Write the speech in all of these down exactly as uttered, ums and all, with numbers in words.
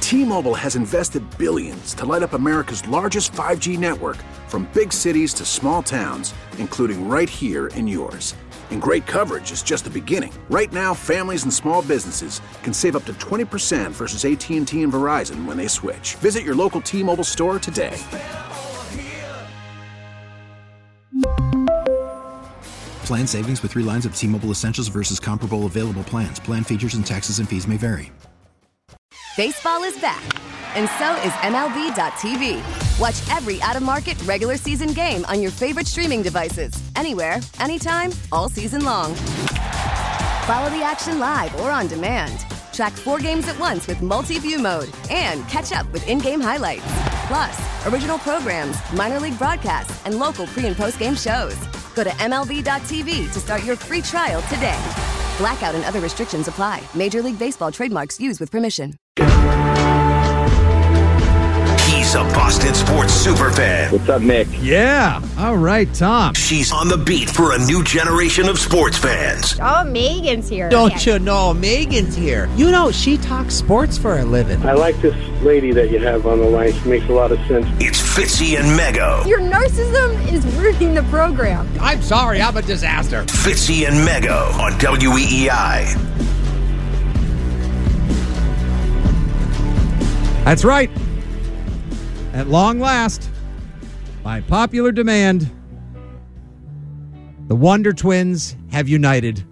T-Mobile has invested billions to light up America's largest five G network, from big cities to small towns, including right here in yours. And great coverage is just the beginning. Right now, families and small businesses can save up to twenty percent versus A T and T and Verizon when they switch. Visit your local T-Mobile store today. Plan savings with three lines of T-Mobile Essentials versus comparable available plans. Plan features and taxes and fees may vary. Baseball is back, and so is M L B dot T V. Watch every out-of-market regular season game on your favorite streaming devices, anywhere, anytime, all season long. Follow the action live or on demand. Track four games at once with multi-view mode and catch up with in-game highlights. Plus, original programs, minor league broadcasts, and local pre- and post-game shows. Go to M L B dot T V to start your free trial today. Blackout and other restrictions apply. Major League Baseball trademarks used with permission. He's a Boston sports superfan. What's up, Nick? Yeah. All right, Tom. She's on the beat for a new generation of sports fans. Oh, Megan's here. Don't you know Megan's here? You know, she talks sports for a living. I like this lady that you have on the line. She makes a lot of sense. It's Fitzy and Mego. Your narcissism is ruining the program. I'm sorry, I'm a disaster. Fitzy and Mego on W E E I. That's right. At long last, by popular demand, the Wonder Twins have united.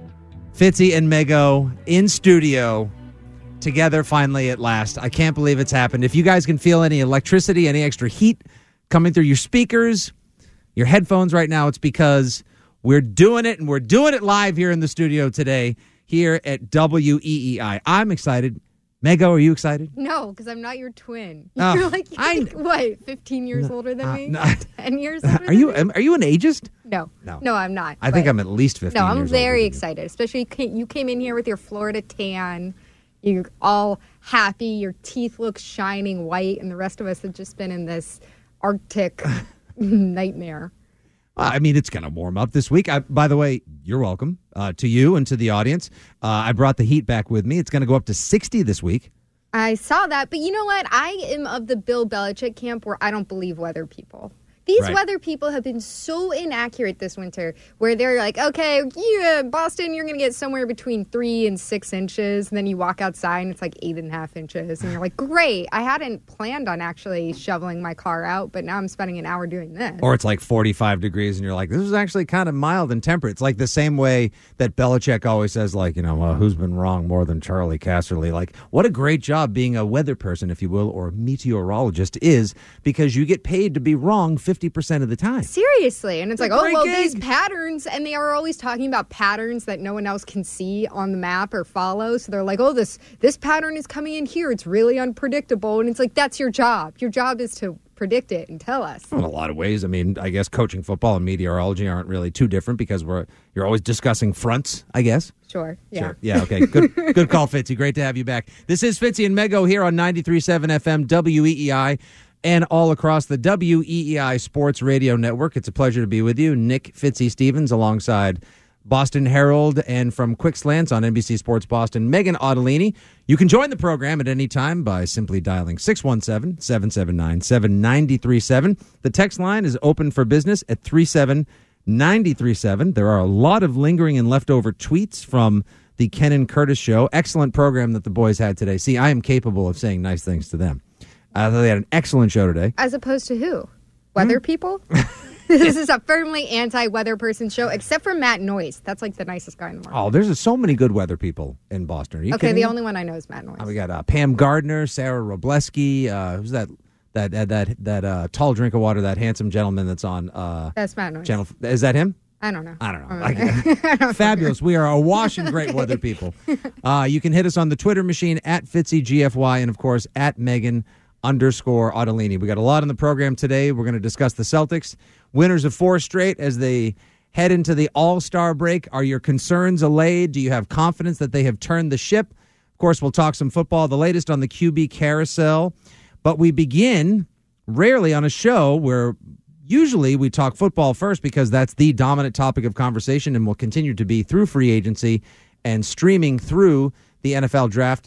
Fitzy and Mego in studio together finally at last. I can't believe it's happened. If you guys can feel any electricity, any extra heat coming through your speakers, your headphones right now, it's because we're doing it, and we're doing it live here in the studio today here at W E E I. I'm excited. Mego, are you excited? No, because I'm not your twin. Oh, You're like, I, what, fifteen years no, older than uh, me? No, ten years older are than you, me? Are you an ageist? No. No, no I'm not. I think I'm at least fifteen No, I'm years very older excited, especially you came in here with your Florida tan. You're all happy. Your teeth look shining white, and the rest of us have just been in this Arctic nightmare. I mean, it's going to warm up this week. I, by the way, you're welcome uh, to you and to the audience. Uh, I brought the heat back with me. It's going to go up to sixty this week. I saw that. But you know what? I am of the Bill Belichick camp where I don't believe weather people. These right. weather people have been so inaccurate this winter where they're like, okay, yeah, Boston, you're going to get somewhere between three and six inches. And then you walk outside and it's like eight and a half inches. And you're like, great. I hadn't planned on actually shoveling my car out, but now I'm spending an hour doing this. Or it's like forty-five degrees and you're like, this is actually kind of mild and temperate. It's like the same way that Belichick always says, like, you know, well, who's been wrong more than Charlie Casserly? Like, what a great job being a weather person, if you will, or a meteorologist is, because you get paid to be wrong fifty percent of the time. Seriously. And it's like, oh, well, gig. these patterns, and they are always talking about patterns that no one else can see on the map or follow. So they're like, oh, this this pattern is coming in here. It's really unpredictable. And it's like, that's your job. Your job is to predict it and tell us. In a lot of ways. I mean, I guess coaching football and meteorology aren't really too different because we're you're always discussing fronts, I guess. Sure. Yeah. Sure. Yeah, okay. Good good call, Fitzy. Great to have you back. This is Fitzy and Mego here on ninety-three point seven F M W E E I. And all across the W E E I Sports Radio Network. It's a pleasure to be with you. Nick Fitzy Stevens alongside Boston Herald and from Quick Slants on N B C Sports Boston, Megan Ottolini. You can join the program at any time by simply dialing six one seven, seven seven nine, seven nine three seven. The text line is open for business at three seven nine three seven. There are a lot of lingering and leftover tweets from the Ken and Curtis show. Excellent program that the boys had today. See, I am capable of saying nice things to them. Uh, they had an excellent show today. As opposed to who? Weather hmm? people? This is a firmly anti-weather person show, except for Matt Noyce. That's like the nicest guy in the world. Oh, there's so many good weather people in Boston. Are you okay, kidding the me? only one I know is Matt Noyce. Oh, we got uh, Pam Gardner, Sarah Robleski. Uh, who's that? That that that, that uh, tall drink of water. That handsome gentleman that's on. Uh, that's Matt Noyce. Channel. Is that him? I don't know. I don't know. I don't Fabulous. We are awash in great weather people. Uh, you can hit us on the Twitter machine at Fitzy G F Y and of course at Megan underscore Ottolini. We got a lot on the program today. We're going to discuss the Celtics, winners of four straight as they head into the All-Star break. Are your concerns allayed? Do you have confidence that they have turned the ship? Of course, we'll talk some football, the latest on the Q B carousel. But we begin rarely on a show where usually we talk football first because that's the dominant topic of conversation and will continue to be through free agency and streaming through the N F L draft.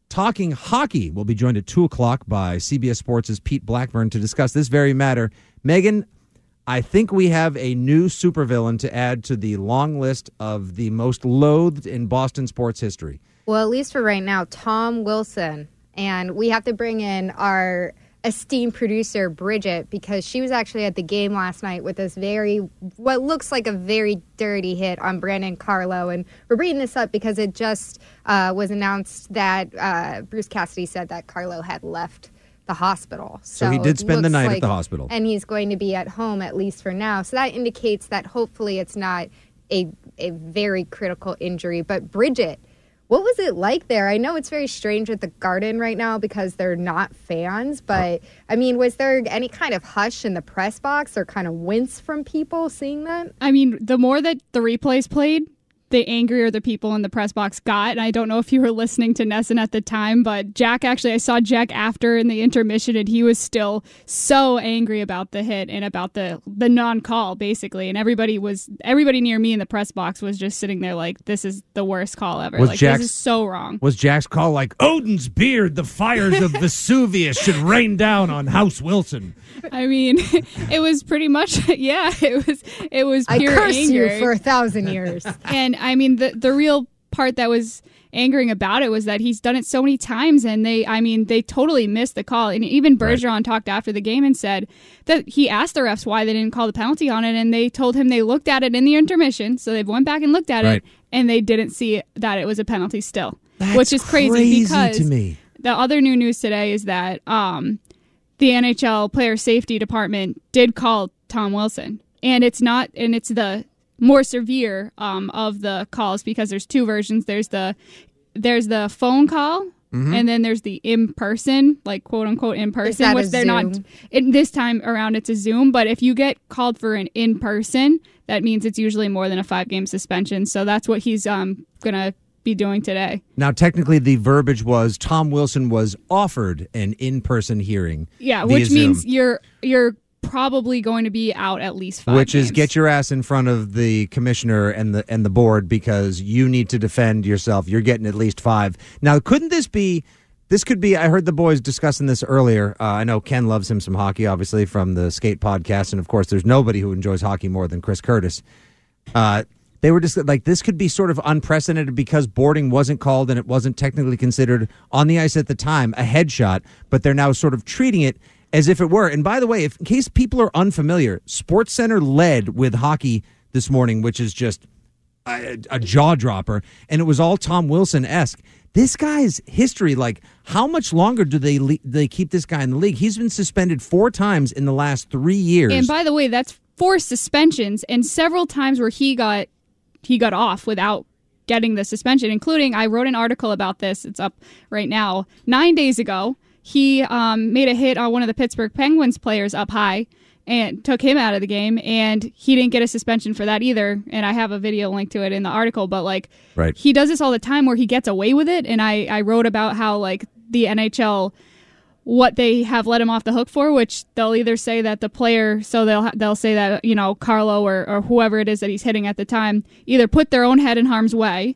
talking hockey. We'll be joined at two o'clock by C B S Sports' Pete Blackburn to discuss this very matter. Megan, I think we have a new supervillain to add to the long list of the most loathed in Boston sports history. Well, at least for right now, Tom Wilson. And we have to bring in our esteemed producer, Bridget, because she was actually at the game last night with this very, what looks like a very dirty hit on Brandon Carlo. And we're bringing this up because it just uh, was announced that uh, Bruce Cassidy said that Carlo had left the hospital. So, so he did spend the night like, at the hospital. And he's going to be at home, at least for now. So that indicates that hopefully it's not a a very critical injury. But Bridget, what was it like there? I know it's very strange at the Garden right now because they're not fans, but I mean, was there any kind of hush in the press box or kind of wince from people seeing that? I mean, the more that the replays played, the angrier the people in the press box got. And I don't know if you were listening to Nesson at the time, but Jack actually, I saw Jack after in the intermission, and he was still so angry about the hit and about the the non-call, basically. And everybody was everybody near me in the press box was just sitting there like, this is the worst call ever. Was like, Jack's, this is so wrong. Was Jack's call like, Odin's beard, the fires of Vesuvius should rain down on House Wilson? I mean, it was pretty much, yeah, it was it was pure I curse anger. you for a thousand years. And I mean, the the real part that was angering about it was that he's done it so many times, and they, I mean, they totally missed the call. And even Bergeron right. talked after the game and said that he asked the refs why they didn't call the penalty on it, and they told him they looked at it in the intermission, so they went back and looked at right. it, and they didn't see that it was a penalty still, That's which is crazy, crazy because to me. The other new news today is that um, the N H L Player Safety Department did call Tom Wilson, and it's not, and it's the more severe um, of the calls, because there's two versions. There's the there's the phone call, mm-hmm. and then there's the in person, like quote unquote in person, which they're Zoom? not. In this time around, it's a Zoom. But if you get called for an in person, that means it's usually more than a five game suspension. So that's what he's um gonna be doing today. Now, technically, the verbiage was Tom Wilson was offered an in person hearing. Yeah, via which Zoom. means you're you're. probably going to be out at least five Which games. is get your ass in front of the commissioner and the and the board, because you need to defend yourself. You're getting at least five. Now, couldn't this be, this could be, I heard the boys discussing this earlier. Uh, I know Ken loves him some hockey, obviously, from the Skate podcast. And, of course, there's nobody who enjoys hockey more than Chris Curtis. Uh, they were just like, this could be sort of unprecedented because boarding wasn't called and it wasn't technically considered on the ice at the time a headshot, but they're now sort of treating it as if it were. And by the way, if in case people are unfamiliar, SportsCenter led with hockey this morning, which is just a, a jaw dropper, and it was all Tom Wilson-esque. This guy's history, like, how much longer do they le- they keep this guy in the league? He's been suspended four times in the last three years. And by the way, that's four suspensions, and several times where he got he got off without getting the suspension, including, I wrote an article about this, it's up right now, nine days ago. He um, made a hit on one of the Pittsburgh Penguins players up high and took him out of the game, and he didn't get a suspension for that either. And I have a video link to it in the article, but like right. he does this all the time where he gets away with it. And I, I wrote about how like the N H L, what they have let him off the hook for, which they'll either say that the player, so they'll they'll say that, you know, Carlo or, or whoever it is that he's hitting at the time, either put their own head in harm's way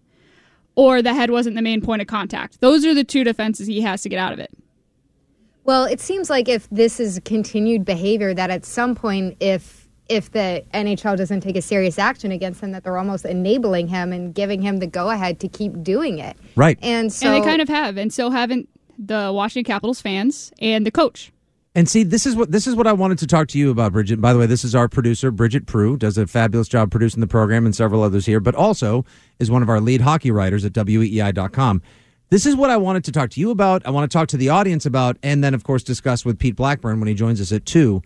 or the head wasn't the main point of contact. Those are the two defenses he has to get out of it. Well, it seems like if this is continued behavior, that at some point, if if the N H L doesn't take a serious action against him, that they're almost enabling him and giving him the go-ahead to keep doing it. Right. And so, and they kind of have, and so haven't the Washington Capitals fans and the coach. And see, this is what this is what I wanted to talk to you about, Bridget. By the way, this is our producer, Bridget Prue, does a fabulous job producing the program, and several others here, but also is one of our lead hockey writers at W E E I dot com. This is what I wanted to talk to you about. I want to talk to the audience about, and then, of course, discuss with Pete Blackburn when he joins us at two.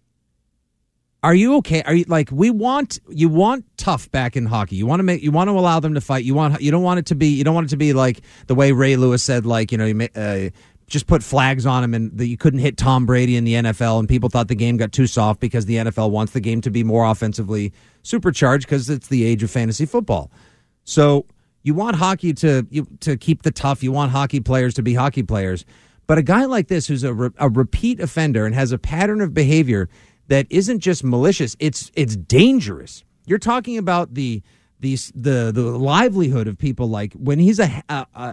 Are you okay? Are you like we want? You want tough back in hockey. You want to make. You want to allow them to fight. You want. You don't want it to be. You don't want it to be like the way Ray Lewis said. Like you know, you uh, just put flags on him, and that you couldn't hit Tom Brady in the N F L, and people thought the game got too soft because the N F L wants the game to be more offensively supercharged because it's the age of fantasy football. So. You want hockey to you, to keep the tough. You want hockey players to be hockey players. But a guy like this who's a, re, a repeat offender and has a pattern of behavior that isn't just malicious, it's it's dangerous. You're talking about the the the, the livelihood of people. Like when he's a, a, a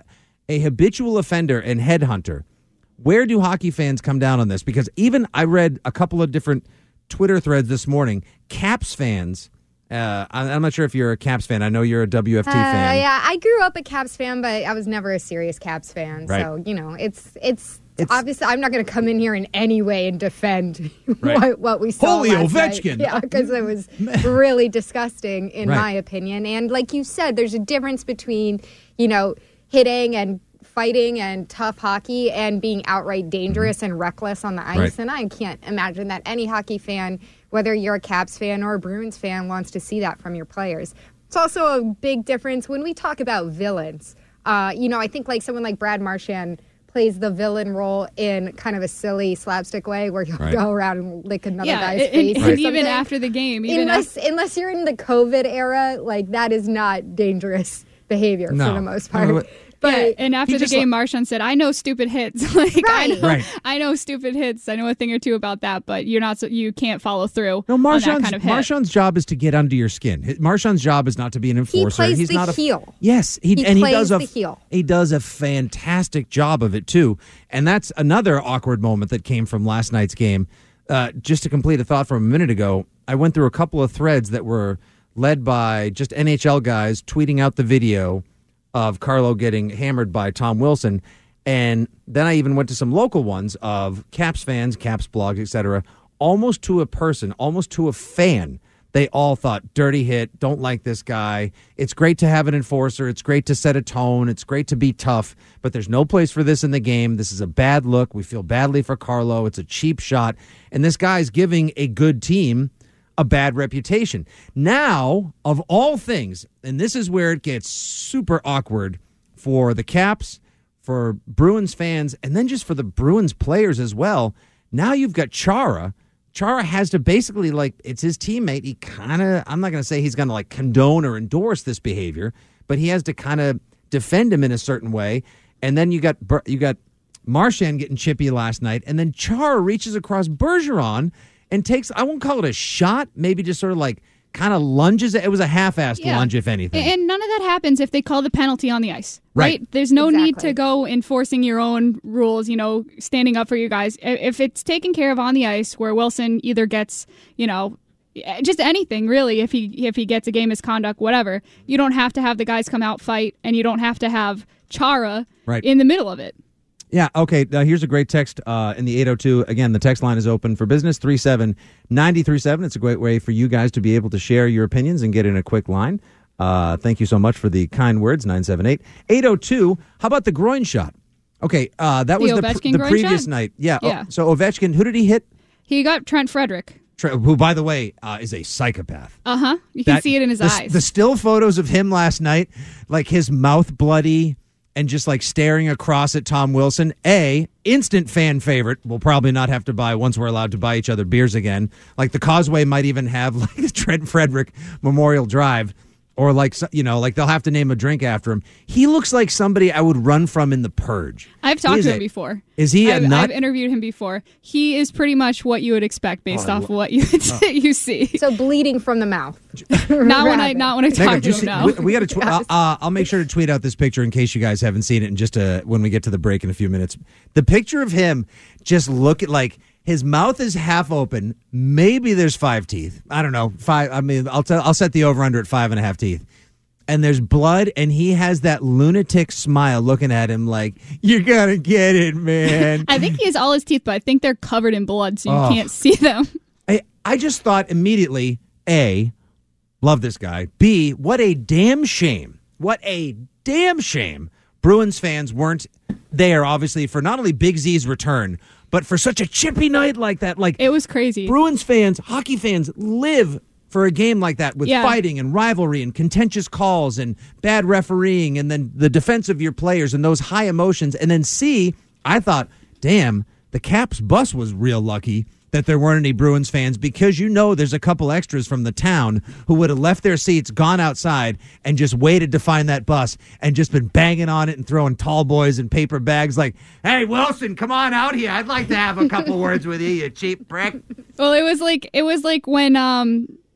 a habitual offender and headhunter. Where do hockey fans come down on this? Because even I read a couple of different Twitter threads this morning. Caps fans, uh, I'm not sure if you're a Caps fan. I know you're a W F T uh, fan. Yeah, I grew up a Caps fan, but I was never a serious Caps fan. Right. So, you know, it's it's... It's, obviously, I'm not going to come in here in any way and defend right. what, what we saw Holy last Ovechkin. night. Yeah, because it was really disgusting, in right. my opinion. And like you said, there's a difference between, you know, hitting and fighting and tough hockey and being outright dangerous mm-hmm. and reckless on the ice. Right. And I can't imagine that any hockey fan, whether you're a Caps fan or a Bruins fan, wants to see that from your players. It's also a big difference when we talk about villains. Uh, you know, I think like someone like Brad Marchand plays the villain role in kind of a silly slapstick way where you'll right. go around and lick another yeah, guy's and, face. And, or and even something. after the game. Even unless, after- unless you're in the COVID era, like that is not dangerous behavior no. for the most part. No, but yeah, and after the game, like, Marchand said, "I know stupid hits. like right. I know, right. I know stupid hits. I know a thing or two about that, but you're not. So, you can't follow through no, on Marchand's, that kind of hit." Marchand's job is to get under your skin. Marchand's job is not to be an enforcer. He plays He's the not a heel. Yes, he, he and plays he does a the heel. he does a fantastic job of it too. And that's another awkward moment that came from last night's game. Uh, just to complete a thought from a minute ago, I went through a couple of threads that were led by just N H L guys tweeting out the video of Carlo getting hammered by Tom Wilson. And then I even went to some local ones of Caps fans, Caps blogs, et cetera. Almost to a person, almost to a fan, they all thought, dirty hit, don't like this guy. It's great to have an enforcer. It's great to set a tone. It's great to be tough. But there's no place for this in the game. This is a bad look. We feel badly for Carlo. It's a cheap shot. And this guy's giving a good team a bad reputation. Now, of all things, and this is where it gets super awkward for the Caps, for Bruins fans, and then just for the Bruins players as well. Now you've got Chara. Chara has to basically, like, it's his teammate. He kind of, I'm not going to say he's going to, like, condone or endorse this behavior, but he has to kind of defend him in a certain way. And then you got you got Marchand getting chippy last night, and then Chara reaches across Bergeron and takes, I won't call it a shot, maybe just sort of like kind of lunges. It was a half-assed Yeah. lunge, if anything. And none of that happens if they call the penalty on the ice, right? Right. There's no Exactly. need to go enforcing your own rules, you know, standing up for you guys. If it's taken care of on the ice where Wilson either gets, you know, just anything really, if he if he gets a game misconduct, whatever, you don't have to have the guys come out fight, and you don't have to have Chara Right. in the middle of it. Yeah, okay. Now here's a great text uh, in the eight oh two. Again, the text line is open for business, three seven nine three seven. It's a great way for you guys to be able to share your opinions and get in a quick line. Uh, thank you so much for the kind words, nine seven eight. eight oh two, how about the groin shot? Okay, uh, that The was the, Ovechkin the groin previous shot? night. Yeah, Yeah. Oh, so Ovechkin, who did he hit? He got Trent Frederick. Tre- Who, by the way, uh, is a psychopath. Uh huh. You can That- see it in his the, eyes. The still photos of him last night, like his mouth bloody and just like staring across at Tom Wilson. A, instant fan favorite. We'll probably not have to buy once we're allowed to buy each other beers again. Like the Causeway might even have like the Trent Frederick Memorial Drive. Or like, you know, like they'll have to name a drink after him. He looks like somebody I would run from in The Purge. I've He talked is to him a- before. Is he a I've, nut? I've interviewed him before. He is pretty much what you would expect based Oh, I off lo- of what you you see. So bleeding from the mouth. not when I not when I Megan, talk to just- him. No. we, we got to. Tw- uh, uh, I'll make sure to tweet out this picture in case you guys haven't seen it, and just uh, when we get to the break in a few minutes, the picture of him just look at like his mouth is half open. Maybe there's five teeth. I don't know. Five. I mean, I'll tell. I'll set the over under at five and a half teeth. And there's blood, and he has that lunatic smile looking at him like, "You're gonna get it, man." I think he has all his teeth, but I think they're covered in blood, so you Oh. can't see them. I, I just thought immediately, A, love this guy. B, what a damn shame. What a damn shame Bruins fans weren't there, obviously, for not only Big Z's return, but for such a chippy night like that. Like It was crazy. Bruins fans, hockey fans live for a game like that with Yeah. fighting and rivalry and contentious calls and bad refereeing and then the defense of your players and those high emotions. And then C, I thought, damn, the Caps bus was real lucky that there weren't any Bruins fans, because you know there's a couple extras from the town who would have left their seats, gone outside, and just waited to find that bus and just been banging on it and throwing tall boys and paper bags like, "Hey, Wilson, come on out here. I'd like to have a couple words with you, you cheap prick." Well, it was like it was like when um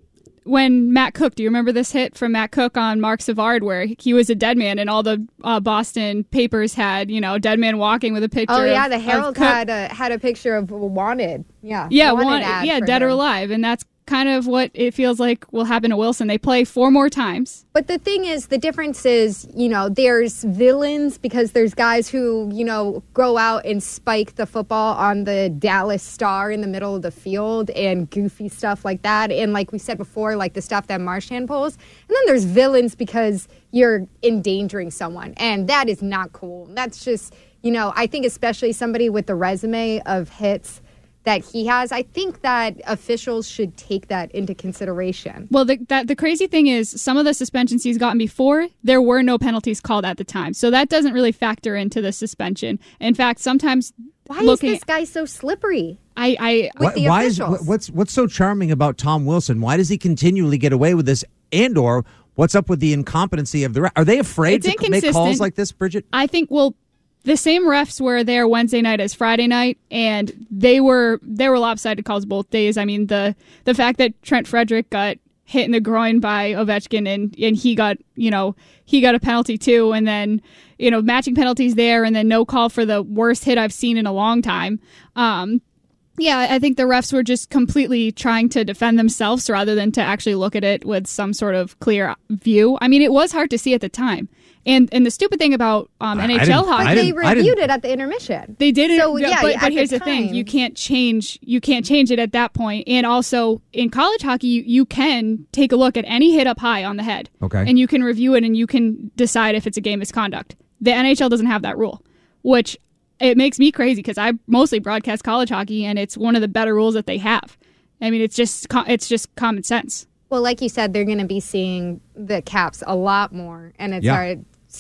when Matt Cook, do you remember this hit from Matt Cook on Mark Savard where he was a dead man and all the uh, Boston papers had, you know, dead man walking with a picture Oh, yeah, of, the Herald had a, had a picture of wanted. Yeah, Yeah, wanted one, ad yeah, for dead him. or alive. And that's kind of what it feels like will happen to Wilson. They play four more times. But the thing is, the difference is, you know, there's villains because there's guys who, you know, go out and spike the football on the Dallas Star in the middle of the field and goofy stuff like that. And like we said before, like the stuff that Marchand pulls. And then there's villains because you're endangering someone. And that is not cool. That's just, you know, I think especially somebody with the resume of hits that he has, I think that officials should take that into consideration. Well, the, that, the crazy thing is some of the suspensions he's gotten before, there were no penalties called at the time. So that doesn't really factor into the suspension. In fact, sometimes Why looking, is this guy so slippery? I, I with the why is officials? what's what's so charming about Tom Wilson? Why does he continually get away with this? And or what's up with the incompetency of the ref? Are they afraid It's to make calls inconsistent. like this, Bridget? I think, well, the same refs were there Wednesday night as Friday night, and they were they were lopsided calls both days. I mean, the the fact that Trent Frederick got hit in the groin by Ovechkin and, and he got, you know, he got a penalty too, and then, you know, matching penalties there, and then no call for the worst hit I've seen in a long time. Um, yeah, I think the refs were just completely trying to defend themselves rather than to actually look at it with some sort of clear view. I mean, it was hard to see at the time. And and the stupid thing about um, N H L I hockey, But they didn't- I reviewed didn't- it at the intermission. they did it. So, yeah, but, at but the here's the thing: time- you can't change. You can't change it at that point. And also in college hockey, you, you can take a look at any hit up high on the head, Okay. and you can review it, and you can decide if it's a game misconduct. The N H L doesn't have that rule, which it makes me crazy because I mostly broadcast college hockey, and it's one of the better rules that they have. I mean, it's just co- it's just common sense. Well, like you said, they're going to be seeing the Caps a lot more, and it's Yeah. our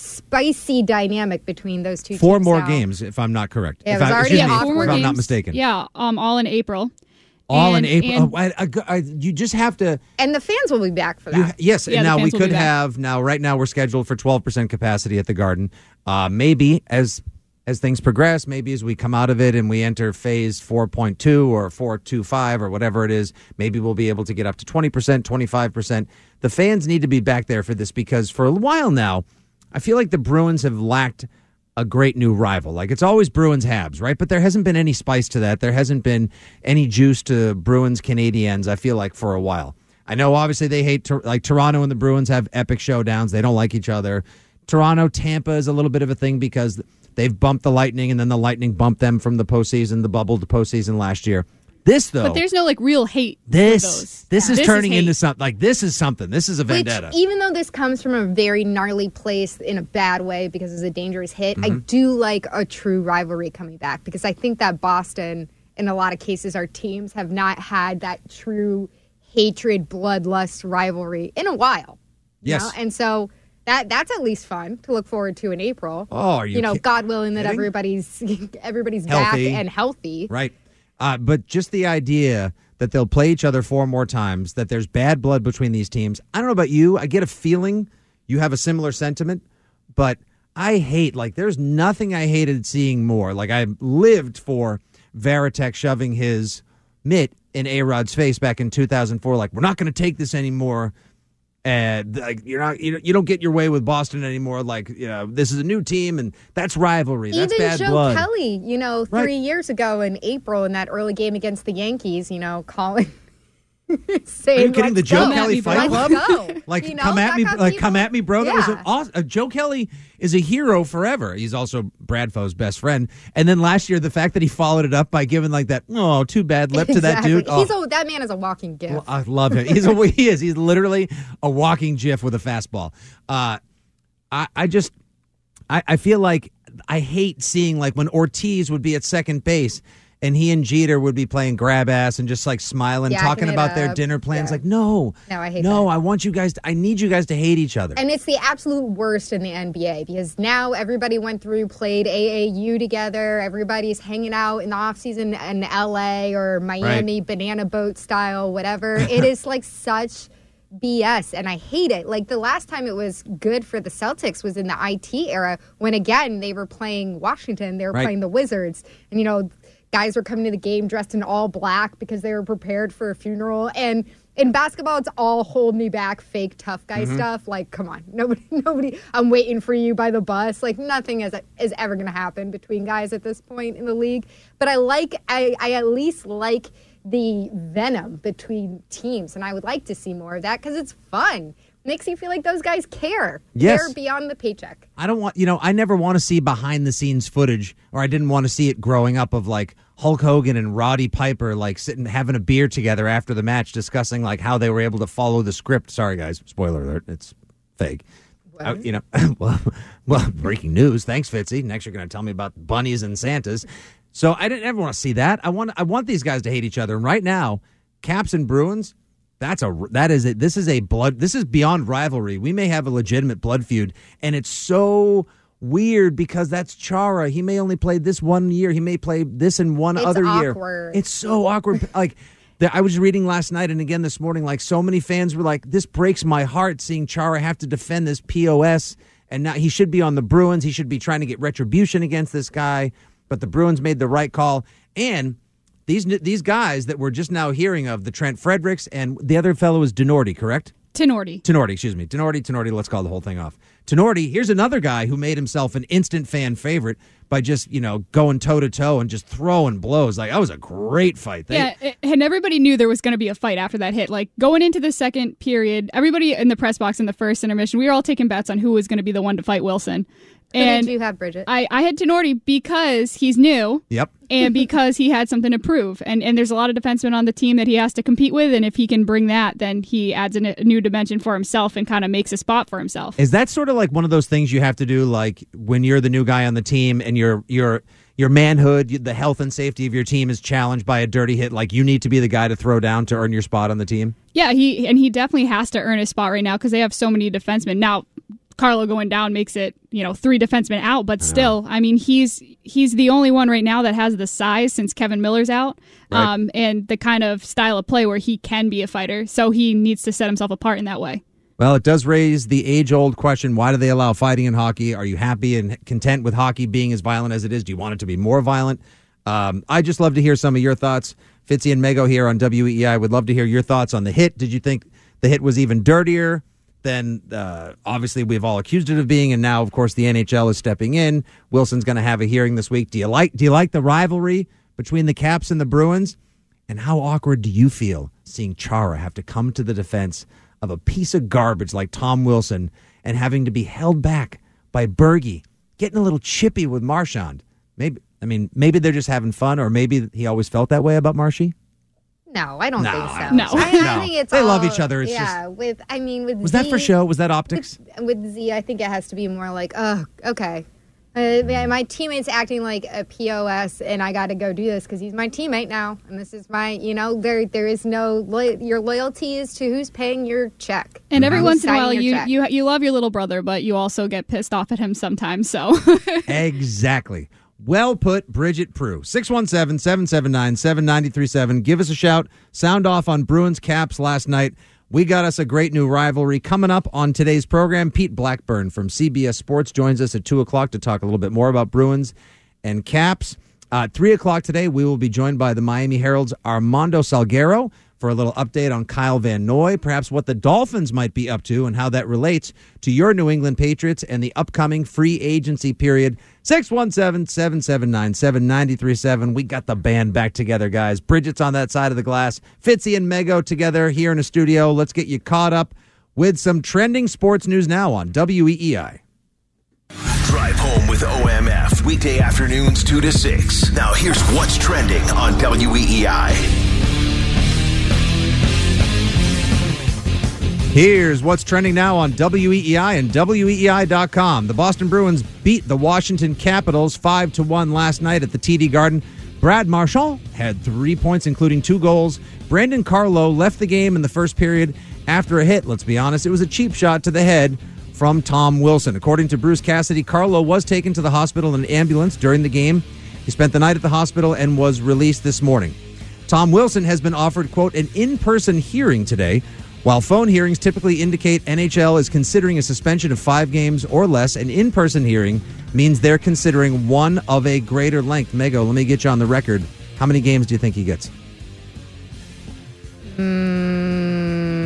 spicy dynamic between those two Four teams more now. games, if I'm not correct. Yeah, it if was I, already excuse me, awkward. four if more I'm not games. mistaken. Yeah, um, all in April. All And- in April. and- Oh, I, I, I, you just have to. And the fans will be back for that. You, yes, Yeah, and the now we fans will be could back. have now. Right now, we're scheduled for twelve percent capacity at the Garden. Uh, maybe as as things progress, maybe as we come out of it and we enter phase four point two or four two five or whatever it is, maybe we'll be able to get up to twenty percent, twenty-five percent. The fans need to be back there for this because for a while now, I feel like the Bruins have lacked a great new rival. Like it's always Bruins Habs, right? But there hasn't been any spice to that. There hasn't been any juice to Bruins Canadiens, I feel like, for a while. I know obviously they hate, like Toronto and the Bruins have epic showdowns. They don't like each other. Toronto, Tampa is a little bit of a thing because they've bumped the Lightning and then the Lightning bumped them from the postseason, the bubble to postseason last year. This, though, But there's no like real hate. for this those. this Yeah. is turning hate. into something. Like this is something. This is a vendetta. Which, even though this comes from a very gnarly place in a bad way because it's a dangerous hit, I Mm-hmm. do like a true rivalry coming back because I think that Boston, in a lot of cases, our teams have not had that true hatred, bloodlust rivalry in a while. you Yes. know? And so that that's at least fun to look forward to in April. Oh, are you You know, ki- God willing that kidding? everybody's everybody's Healthy. back and healthy. Right. Uh, but just the idea that they'll play each other four more times, that there's bad blood between these teams. I don't know about you. I get a feeling you have a similar sentiment, but I hate, like, there's nothing I hated seeing more. Like, I lived for Varitek shoving his mitt in A-Rod's face back in two thousand four. Like, we're not going to take this anymore. And like you're not, you don't, you don't get your way with Boston anymore. Like, you know, this is a new team, and that's rivalry. That's Even bad Joe blood. Kelly, you know, three Right. years ago in April in that early game against the Yankees, you know, calling, Are saying, you kidding? The "Let's Joe go. Kelly Fight Let's Club? go." Like, You know, come at that me, got like, come people- at me, bro. That was Yeah. an awesome. Uh, Joe Kelly is a hero forever. He's also Bradfo's best friend. And then last year, the fact that he followed it up by giving like that, oh, too bad lip to that Exactly. dude. Oh, He's a, that man is a walking gift. well, I love him. He's a, he is. He's literally a walking GIF with a fastball. Uh, I, I just, I, I feel like I hate seeing like when Ortiz would be at second base and he and Jeter would be playing grab ass and just like smiling, Yakking talking it about their up. dinner plans. Yeah. Like, no, No, I hate no, that. I want you guys. To, I need you guys to hate each other. And it's the absolute worst in the N B A because now everybody went through, played A A U together. Everybody's hanging out in the offseason in L A or Miami, banana boat style, whatever. It is like such B S, and I hate it. Like the last time it was good for the Celtics was in the I T era when, again, they were playing Washington. They were Right. playing the Wizards. And, you know, guys were coming to the game dressed in all black because they were prepared for a funeral. And in basketball, it's all hold me back, fake tough guy mm-hmm. stuff. Like, come on, nobody, nobody. I'm waiting for you by the bus. Like, nothing is is ever going to happen between guys at this point in the league. But I like, I, I at least like the venom between teams, and I would like to see more of that because it's fun. Makes you feel like those guys care. Yes. Care beyond the paycheck. I don't want, you know, I never want to see behind the scenes footage, or I didn't want to see it growing up of like Hulk Hogan and Roddy Piper like sitting having a beer together after the match discussing like how they were able to follow the script. Sorry guys, spoiler alert, it's fake. Uh, you know, well, well, breaking news. Thanks, Fitzy. Next you're going to tell me about bunnies and Santas. So I didn't ever want to see that. I want I want these guys to hate each other. And right now, Caps and Bruins, That's a that is it. This is a blood. This is beyond rivalry. We may have a legitimate blood feud, and it's so weird because that's Chara. He may only play this one year. He may play this in one it's other awkward. year. It's so awkward. Like the, I was reading last night and again this morning. Like so many fans were like, "This breaks my heart seeing Chara have to defend this P O S." And now he should be on the Bruins. He should be trying to get retribution against this guy. But the Bruins made the right call, and These these guys that we're just now hearing of, the Trent Fredericks, and the other fellow is Denorti, correct? Tenorti. Tenorti, excuse me. Denorti, Tenorti, let's call the whole thing off. Tenorti, here's another guy who made himself an instant fan favorite by just, you know, going toe-to-toe and just throwing blows. Like, that was a great fight. They, yeah, it, and everybody knew there was going to be a fight after that hit. Like, going into the second period, everybody in the press box in the first intermission, we were all taking bets on who was going to be the one to fight Wilson. Who and did you have, Bridget? I, I had Tenorti because he's new. Yep. And because he had something to prove. And and there's a lot of defensemen on the team that he has to compete with. And if he can bring that, then he adds a, a new dimension for himself and kind of makes a spot for himself. Is that sort of like one of those things you have to do, like when you're the new guy on the team and your your your manhood, the health and safety of your team is challenged by a dirty hit, like you need to be the guy to throw down to earn your spot on the team? Yeah, he and he definitely has to earn his spot right now because they have so many defensemen. Now, Carlo going down makes it, you know, three defensemen out, but still, I mean, he's he's the only one right now that has the size since Kevin Miller's out, right. um, and the kind of style of play where he can be a fighter. So he needs to set himself apart in that way. Well, it does raise the age-old question, why do they allow fighting in hockey? Are you happy and content with hockey being as violent as it is? Do you want it to be more violent? Um, I'd just love to hear some of your thoughts. Fitzy and Mego here on W E E I would love to hear your thoughts on the hit. Did you think the hit was even dirtier than uh, obviously we've all accused it of being, and now, of course, the N H L is stepping in. Wilson's going to have a hearing this week. Do you like do you like the rivalry between the Caps and the Bruins? And how awkward do you feel seeing Chara have to come to the defense of a piece of garbage like Tom Wilson and having to be held back by Bergie, getting a little chippy with Marchand? Maybe I mean maybe they're just having fun, or maybe he always felt that way about Marshy. No, I don't no, think so. No, I, no. I think it's they all, love each other. It's yeah, just, with I mean, with was Z, that for show? Was that optics? With, with Z, I think it has to be more like, oh, okay, uh, my teammate's acting like a P O S, and I got to go do this because he's my teammate now, and this is my, you know, there there is no lo- your loyalty is to who's paying your check. And every who's once in a while, signing you, your check. you you love your little brother, but you also get pissed off at him sometimes. So Exactly. Well put, Bridget Prue. six one seven, seven seven nine, seven nine three seven. Give us a shout. Sound off on Bruins Caps last night. We got us a great new rivalry coming up on today's program. Pete Blackburn from C B S Sports joins us at two o'clock to talk a little bit more about Bruins and Caps. Uh, at three o'clock today, we will be joined by the Miami Herald's Armando Salguero for a little update on Kyle Van Noy, perhaps what the Dolphins might be up to and how that relates to your New England Patriots and the upcoming free agency period. six one seven, seven seven nine, seven nine three seven. We got the band back together, guys. Bridget's on that side of the glass. Fitzy and Mego together here in the studio. Let's get you caught up with some trending sports news now on W E E I. Drive home with O M F, weekday afternoons two to six. Now here's what's trending on W E E I. Here's what's trending now on W E E I and W E E I dot com. The Boston Bruins beat the Washington Capitals five to one last night at the T D Garden. Brad Marchand had three points, including two goals. Brandon Carlo left the game in the first period after a hit. Let's be honest, it was a cheap shot to the head from Tom Wilson. According to Bruce Cassidy, Carlo was taken to the hospital in an ambulance during the game. He spent the night at the hospital and was released this morning. Tom Wilson has been offered, quote, an in-person hearing today. While phone hearings typically indicate N H L is considering a suspension of five games or less, an in-person hearing means they're considering one of a greater length. Mego, let me get you on the record. How many games do you think he gets? Mm.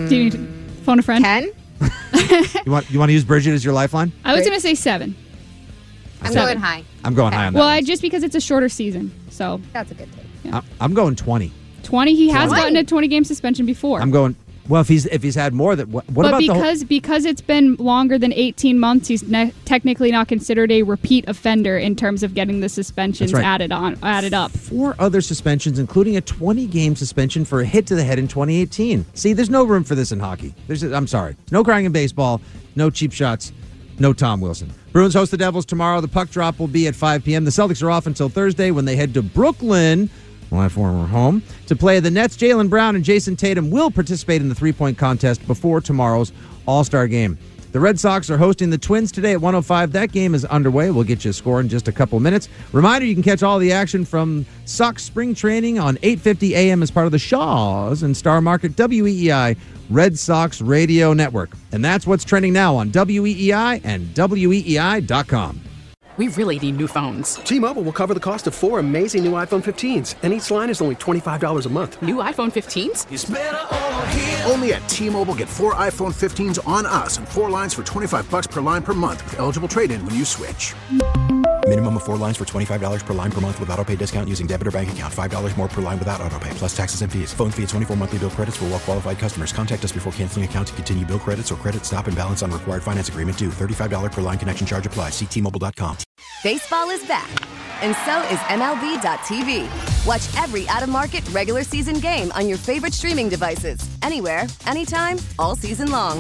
Do you need to phone a friend? ten? You want you want to use Bridget as your lifeline? I was going to say seven. I'm Seven. going high. I'm going high on that. Well, one. I, just because it's a shorter season. So That's a good take. Yeah. I'm, I'm going twenty. twenty. He has twenty. gotten a twenty-game suspension before. I'm going. Well, if he's if he's had more than what, what but about because the whole, because it's been longer than eighteen months, he's ne- technically not considered a repeat offender in terms of getting the suspensions That's right. added on added up. four other suspensions, including a twenty-game suspension for a hit to the head in twenty eighteen. See, there's no room for this in hockey. There's, I'm sorry, no crying in baseball, no cheap shots, no Tom Wilson. Bruins host the Devils tomorrow. The puck drop will be at five p.m. The Celtics are off until Thursday when they head to Brooklyn, my former home, to play the Nets. Jaylen Brown and Jason Tatum will participate in the three-point contest before tomorrow's All-Star game. The Red Sox are hosting the Twins today at one oh five. That game is underway. We'll get you a score in just a couple minutes. Reminder, you can catch all the action from Sox spring training on eight fifty a.m. as part of the Shaws and Star Market W E E I Red Sox Radio Network. And that's what's trending now on W E E I and W E E I dot com. We really need new phones. T-Mobile will cover the cost of four amazing new iPhone fifteens, and each line is only twenty-five dollars a month. New iPhone fifteens? It's better over here. Only at T-Mobile, get four iPhone fifteens on us and four lines for twenty-five bucks per line per month with eligible trade-in when you switch. Minimum of four lines for twenty-five dollars per line per month with autopay discount using debit or bank account. five dollars more per line without autopay, plus taxes and fees. Phone fee at twenty-four monthly bill credits for well-qualified customers. Contact us before canceling account to continue bill credits or credit stop and balance on required finance agreement due. thirty-five dollars per line connection charge applies. See T Mobile dot com. Baseball is back, and so is M L B dot T V. Watch every out-of-market regular season game on your favorite streaming devices, anywhere, anytime, all season long.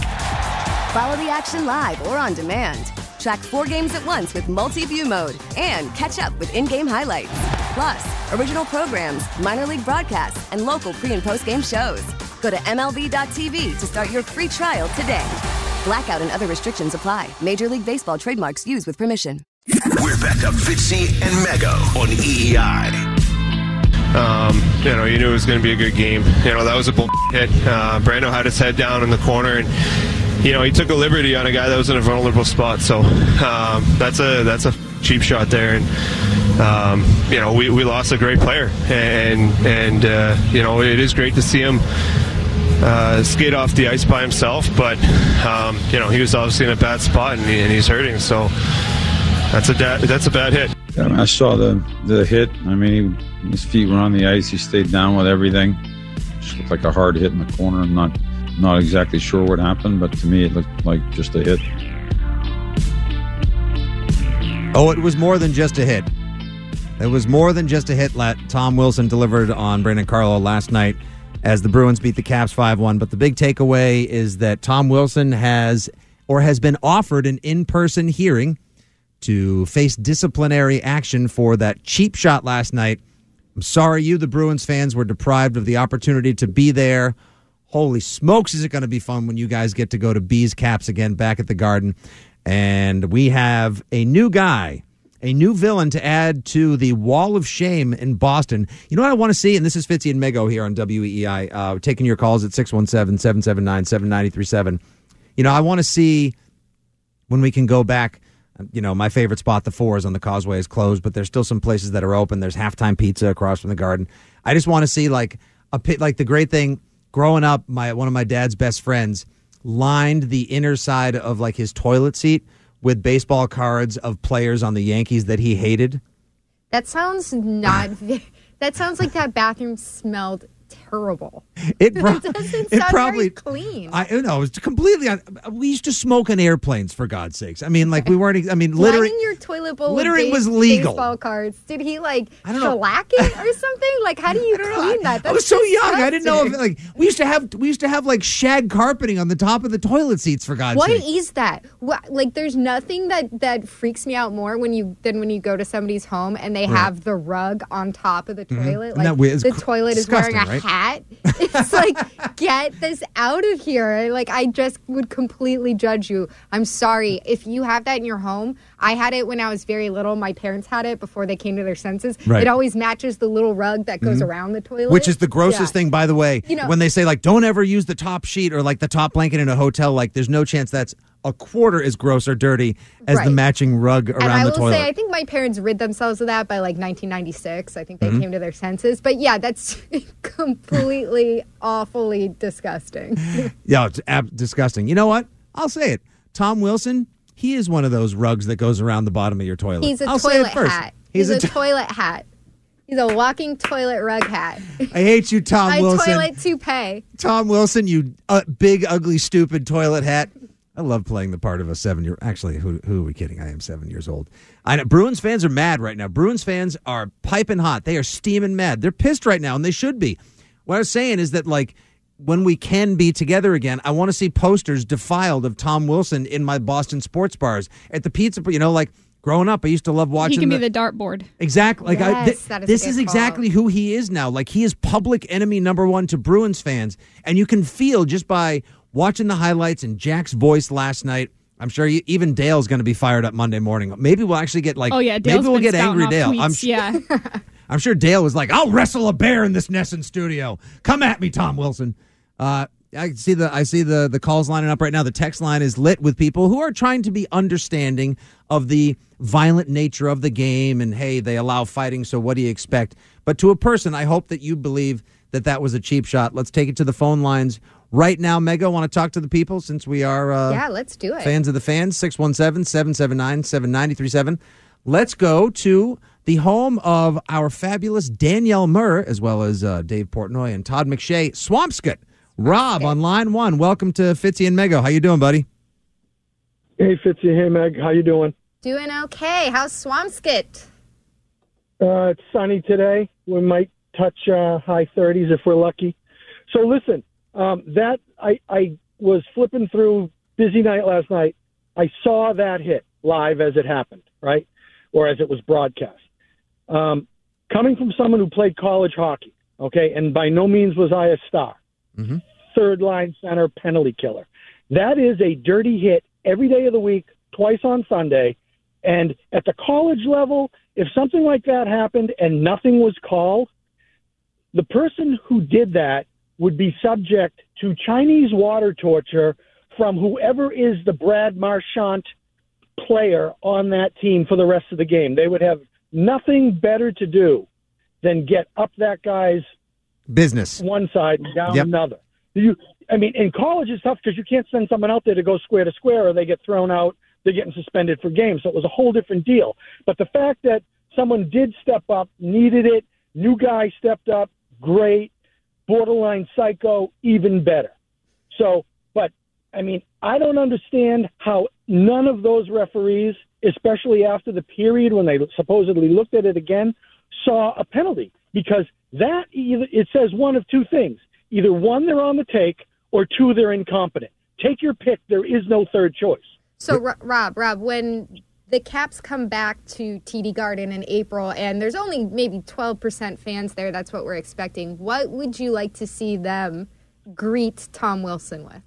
Follow the action live or on demand. Track four games at once with multi-view mode and catch up with in-game highlights. Plus, original programs, minor league broadcasts, and local pre- and post-game shows. Go to M L B dot T V to start your free trial today. Blackout and other restrictions apply. Major League Baseball trademarks used with permission. We're back to Fitzy and Mego on E E I. Um, you know, you knew it was going to be a good game. You know, that was a bull hit. Uh, Brando had his head down in the corner, and you know he took a liberty on a guy that was in a vulnerable spot. So um, that's a that's a cheap shot there, and um, you know we, we lost a great player, and and uh, you know it is great to see him uh, skate off the ice by himself. But um, you know he was obviously in a bad spot, and, he, and he's hurting. So. That's a da- that's a bad hit. I, mean, I saw the the hit. I mean, he, his feet were on the ice. He stayed down with everything. Just looked like a hard hit in the corner. I'm not not exactly sure what happened, but to me, it looked like just a hit. Oh, it was more than just a hit. It was more than just a hit that Tom Wilson delivered on Brandon Carlo last night as the Bruins beat the Caps five one. But the big takeaway is that Tom Wilson has or has been offered an in-person hearing to face disciplinary action for that cheap shot last night. I'm sorry you, the Bruins fans, were deprived of the opportunity to be there. Holy smokes, is it going to be fun when you guys get to go to Bees Caps again back at the Garden. And we have a new guy, a new villain to add to the wall of shame in Boston. You know what I want to see? And this is Fitzy and Mego here on W E E I, uh, taking your calls at six one seven, seven seven nine, seven nine three seven. You know, I want to see when we can go back. You know, my favorite spot, the Fours on the Causeway, is closed, but there's still some places that are open. There's halftime pizza across from the Garden. I just want to see like a pit. Like the great thing growing up, my one of my dad's best friends lined the inner side of like his toilet seat with baseball cards of players on the Yankees that he hated. That sounds not. That sounds like that bathroom smelled terrible. It, pro- it doesn't it sound probably very clean. I you know it's completely. We used to smoke on airplanes, for God's sakes. I mean, like we weren't. I mean, littering. Lining your toilet bowl littering with base, was legal. Baseball cards. Did he like I don't know. shellac it or something? Like, how do you clean that? That's I was so young. I didn't know if disgusting. like we used to have we used to have like shag carpeting on the top of the toilet seats, for God's What sake. is that? What, like, there's nothing that, that freaks me out more when you than when you go to somebody's home and they Right. have the rug on top of the Mhm. toilet. Isn't Like that weird? It's the cr- toilet is wearing a disgusting, right? hat. It's like, get this out of here. Like, I just would completely judge you. I'm sorry. If you have that in your home, I had it when I was very little. My parents had it before they came to their senses. Right. It always matches the little rug that goes Mhm. around the toilet. Which is the grossest Yeah. thing, by the way. You know- when they say like, don't ever use the top sheet or like the top blanket in a hotel, like there's no chance that's a quarter as gross or dirty as Right. the matching rug around and I the will toilet. say, I think my parents rid themselves of that by like nineteen ninety-six. I think they Mhm. came to their senses. But yeah, that's completely awfully disgusting. Yeah, it's ab- disgusting. You know what? I'll say it. Tom Wilson, he is one of those rugs that goes around the bottom of your toilet. He's a I'll say it toilet first. hat. He's, He's, a a, to- toilet hat. He's a walking toilet rug hat. I hate you, Tom a Wilson. toilet toupee. Tom Wilson, you uh, big, ugly, stupid toilet hat. I love playing the part of a seven-year. Actually, who who are we kidding? I am seven years old. I know Bruins fans are mad right now. Bruins fans are piping hot. They are steaming mad. They're pissed right now, and they should be. What I was saying is that, like, when we can be together again, I want to see posters defiled of Tom Wilson in my Boston sports bars at the pizza. You know, like growing up, I used to love watching. He can the, be the dartboard. Exactly. Like I, Yes, th- that is a this good is call. exactly who he is now. Like he is public enemy number one to Bruins fans, and you can feel just by watching the highlights and Jack's voice last night. I'm sure you, even Dale's going to be fired up Monday morning. Maybe we'll actually get like. Oh yeah, Dale's maybe we'll been get spouting angry off Dale. tweets, I'm sure. Yeah. I'm sure Dale was like, "I'll wrestle a bear in this Nesson studio. Come at me, Tom Wilson." Uh, I see the I see the the calls lining up right now. The text line is lit with people who are trying to be understanding of the violent nature of the game, and hey, they allow fighting, so what do you expect? But to a person, I hope that you believe that that was a cheap shot. Let's take it to the phone lines right now. Mega, want to talk to the people since we are uh, Yeah, let's do it. fans of the fans. six one seven, seven seven nine, seven nine three seven. Let's go to the home of our fabulous Danielle Murr, as well as uh, Dave Portnoy and Todd McShay, Swampscott. Rob on line one. Welcome to Fitzy and Mego. How you doing, buddy? Hey, Fitzy. Hey, Meg. How you doing? Doing okay. How's Swampscott? Uh, it's sunny today. We might touch uh, high thirties if we're lucky. So listen, um, that I, I was flipping through, busy night last night. I saw that hit live as it happened, right? Or as it was broadcast. Um, coming from someone who played college hockey, okay, and by no means was I a star. Mm-hmm. Third line center penalty killer. That is a dirty hit every day of the week, twice on Sunday. And at the college level, if something like that happened and nothing was called, the person who did that would be subject to Chinese water torture from whoever is the Brad Marchand player on that team for the rest of the game. They would have nothing better to do than get up that guy's business one side and down Yep. another. You, I mean, in college it's tough because you can't send someone out there to go square to square or they get thrown out. They're getting suspended for games. So it was a whole different deal. But the fact that someone did step up, needed it, new guy stepped up, great, borderline psycho, even better. So, but, I mean, I don't understand how none of those referees, especially after the period when they supposedly looked at it again, saw a penalty. Because that, either, it says one of two things. Either one, they're on the take, or two, they're incompetent. Take your pick. There is no third choice. So, Ro- Rob, Rob, when the Caps come back to T D Garden in April, and there's only maybe twelve percent fans there, that's what we're expecting, what would you like to see them greet Tom Wilson with?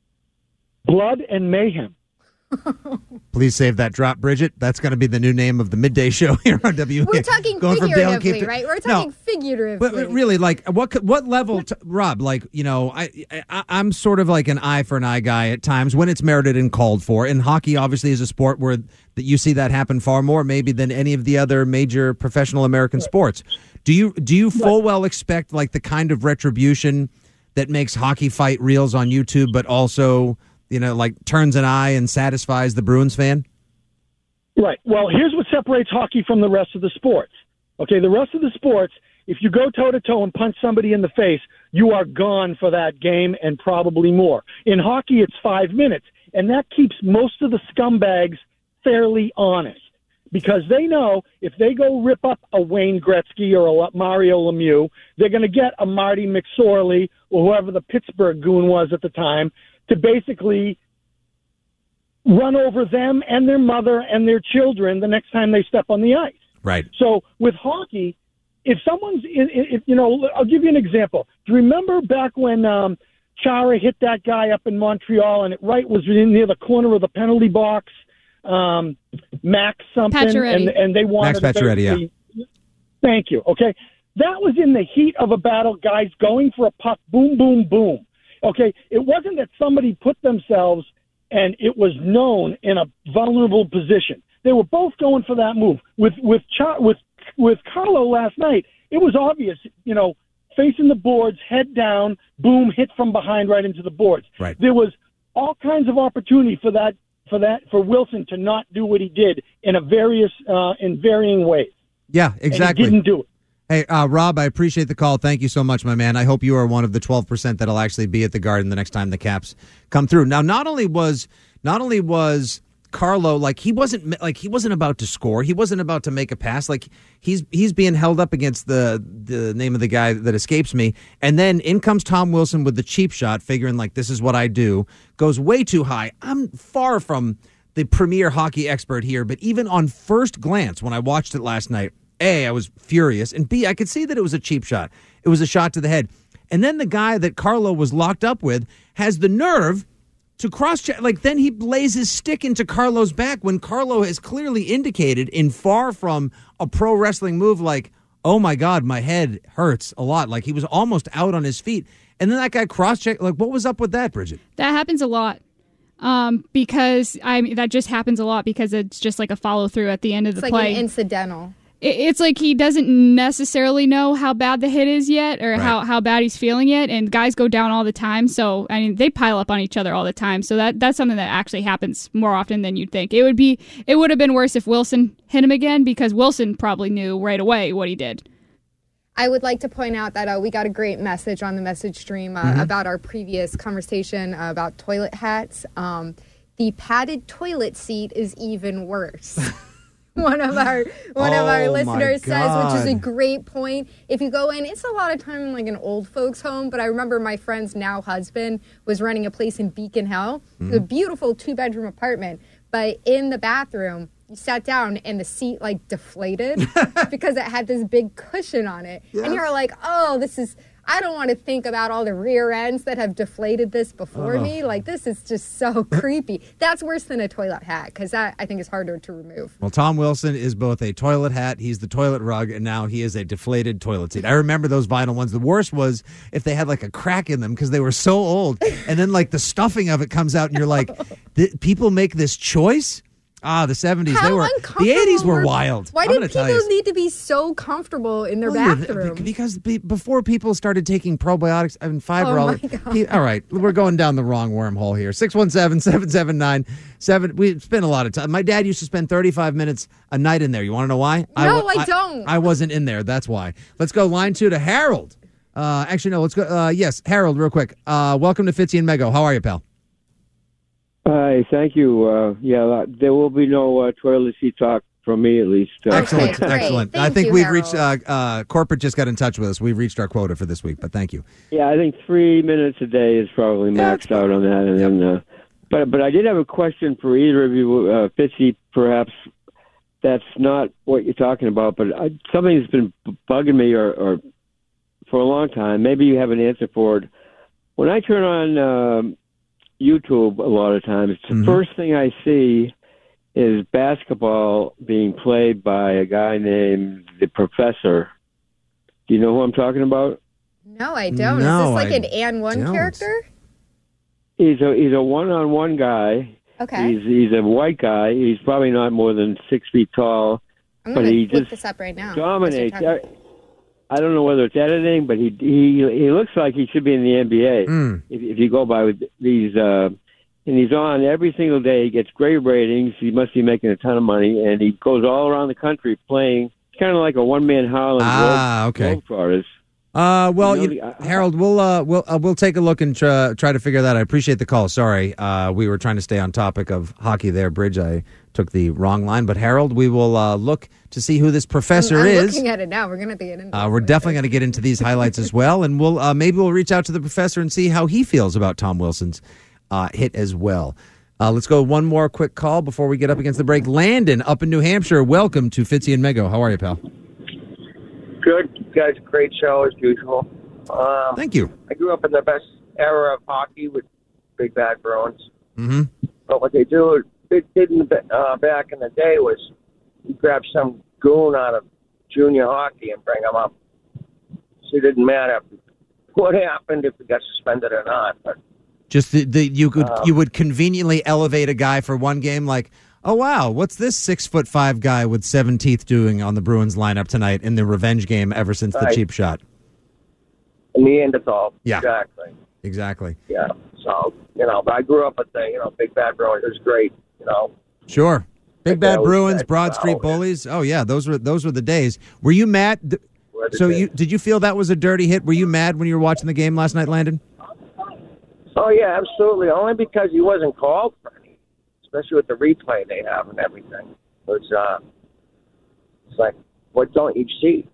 Blood and mayhem. Please save that drop, Bridget. That's going to be the new name of the midday show here on W. We're talking Going from Dale and figuratively, Keith to- right? We're No. talking figuratively. But really, like, what could- what level, t- Rob? Like, you know, I, I I'm sort of like an eye for an eye guy at times when it's merited and called for. And hockey, obviously, is a sport where that you see that happen far more, maybe than any of the other major professional American sports. Do you do you full well expect like the kind of retribution that makes hockey fight reels on YouTube, but also, you know, like turns an eye and satisfies the Bruins fan? Right. Well, here's what separates hockey from the rest of the sports. Okay, the rest of the sports, if you go toe-to-toe and punch somebody in the face, you are gone for that game and probably more. In hockey, it's five minutes, and that keeps most of the scumbags fairly honest because they know if they go rip up a Wayne Gretzky or a Mario Lemieux, they're going to get a Marty McSorley or whoever the Pittsburgh goon was at the time to basically run over them and their mother and their children the next time they step on the ice. Right. So with hockey, if someone's, in, if, you know, I'll give you an example. Do you remember back when um, Chara hit that guy up in Montreal and it right was near the corner of the penalty box? Um, Max something, Pacioretty. and and they wanted Max to Pacioretty, yeah. basically- Thank you. Okay, that was in the heat of a battle. Guys going for a puck, boom, boom, boom. Okay, it wasn't that somebody put themselves and it was known in a vulnerable position. They were both going for that move. With with Char- with with Carlo last night, it was obvious, you know, facing the boards, head down, boom, hit from behind right into the boards. Right. There was all kinds of opportunity for that for that for Wilson to not do what he did in a various uh, in varying ways. Yeah, exactly. And he didn't do it. Hey, uh, Rob, I appreciate the call. Thank you so much, my man. I hope you are one of the twelve percent that'll actually be at the Garden the next time the Caps come through. Now, not only was not only was Carlo, like he wasn't like he wasn't about to score. He wasn't about to make a pass. Like he's he's being held up against the the name of the guy that escapes me. And then in comes Tom Wilson with the cheap shot, figuring like this is what I do. Goes way too high. I'm far from the premier hockey expert here, but even on first glance when I watched it last night, A, I was furious, and B, I could see that it was a cheap shot. It was a shot to the head. And then the guy that Carlo was locked up with has the nerve to cross-check. Like, then he lays his stick into Carlo's back when Carlo has clearly indicated in far from a pro wrestling move like, oh, my God, my head hurts a lot. Like, he was almost out on his feet. And then that guy cross-checked. Like, what was up with that, Bridget? That happens a lot. Um, because I mean, that just happens a lot because it's just like a follow-through at the end of It's the like play. an incidental. It's like he doesn't necessarily know how bad the hit is yet or Right. how, how bad he's feeling yet. And guys go down all the time. So, I mean, they pile up on each other all the time. So that that's something that actually happens more often than you'd think. It would be, it would have been worse if Wilson hit him again because Wilson probably knew right away what he did. I would like to point out that uh, we got a great message on the message stream uh, Mm-hmm. about our previous conversation uh, about toilet hats. Um, the padded toilet seat is even worse. One of our one of our Oh, my listeners says, which is a God. great point. If you go in, it's a lot of time in like an old folks' home. But I remember my friend's now husband was renting a place in Beacon Hill. It was a beautiful two bedroom apartment, but in the bathroom, you sat down and the seat like deflated because it had this big cushion on it, and you're like, oh, this is. I don't want to think about all the rear ends that have deflated this before Oh. me. Like, this is just so creepy. That's worse than a toilet hat because that, I think, is harder to remove. Well, Tom Wilson is both a toilet hat, he's the toilet rug, and now he is a deflated toilet seat. I remember those vinyl ones. The worst was if they had like a crack in them because they were so old, and then like the stuffing of it comes out, and you're like, "Th- people make this choice? Ah, the seventies, How they were, uncomfortable the eighties were were- wild. Why I'm did gonna people tell you. need to be so comfortable in their Well, yeah, bathroom? th- because be- before people started taking probiotics, I mean, fiber. Oh, all, my God. Pe- all right, we're going down the wrong wormhole here. six one seven, seven seven nine, seven We spent a lot of time. My dad used to spend thirty-five minutes a night in there. You want to know why? No, wa- I don't. I wasn't in there. That's why. Let's go line two to Harold. Uh, actually, no, let's go. Uh, yes, Harold, real quick. Uh, welcome to Fitzy and Mego. How are you, pal? Hi, thank you. Uh, yeah, uh, there will be no uh, toilet seat talk from me, at least. Uh, Excellent, great. excellent. I Thank think you, we've Harold. reached, uh, uh, corporate just got in touch with us. We've reached our quota for this week, but thank you. Yeah, I think three minutes a day is probably maxed out on that. And then, uh, but but I did have a question for either of you, uh, Fitzy. Perhaps that's not what you're talking about, but I, something that's been bugging me or, or for a long time. Maybe you have an answer for it. When I turn on um, YouTube, a lot of times the Mhm. first thing I see is basketball being played by a guy named the Professor. Do you know who I'm talking about? No, I don't. No, Is this like I an and one don't. character? He's a he's a one-on-one guy. Okay. He's he's a white guy. He's probably not more than six feet tall, I'm but going he to look just this up right now. dominates. as you're talking. I, I don't know whether it's editing, but he he he looks like he should be in the N B A. Mm. If, if you go by with these, uh, and he's on every single day. He gets great ratings. He must be making a ton of money, and he goes all around the country playing. It's kind of like a one-man Harlem Ah, okay. Globetrotters. Uh, well, You know, you- the- I- Harold, we'll uh, we'll uh, we'll take a look and try, try to figure that out. I appreciate the call. Sorry, uh, we were trying to stay on topic of hockey there, Bridge. I took the wrong line, but Harold, we will uh, look to see who this professor I'm, I'm is. looking at it now. We're going to get into Uh, it we're later. definitely going to get into these highlights as well, and we'll uh, maybe we'll reach out to the professor and see how he feels about Tom Wilson's uh, hit as well. Uh, let's go one more quick call before we get up against the break. Landon, up in New Hampshire, welcome to Fitzy and Mego. How are you, pal? Good, you guys. Great show as usual. Um, Thank you. I grew up in the best era of hockey with Big Bad Bruins. Mm-hmm. But what they do, they did in the, uh, back in the day was you grab some goon out of junior hockey and bring him up. So it didn't matter what happened if he got suspended or not. But Just the, the you could Um, you would conveniently elevate a guy for one game, like, oh wow, what's this six foot five guy with seven teeth doing on the Bruins lineup tonight in the revenge game ever since the Right. cheap shot? In the end, it's all. Yeah. Exactly. Exactly. Yeah. So, you know, but I grew up with the, you know, Big Bad Bruins. It was great, you know. Sure. Big Like Bad that was Bruins, that Broad crowd. Street Bullies. Oh yeah, those were those were the days. Were you mad? th- Were the So days. you did you feel that was a dirty hit? Were you mad when you were watching the game last night, Landon? Oh, yeah, absolutely. Only because he wasn't called for any, especially with the replay they have and everything. It's, uh, it's like, what don't you see?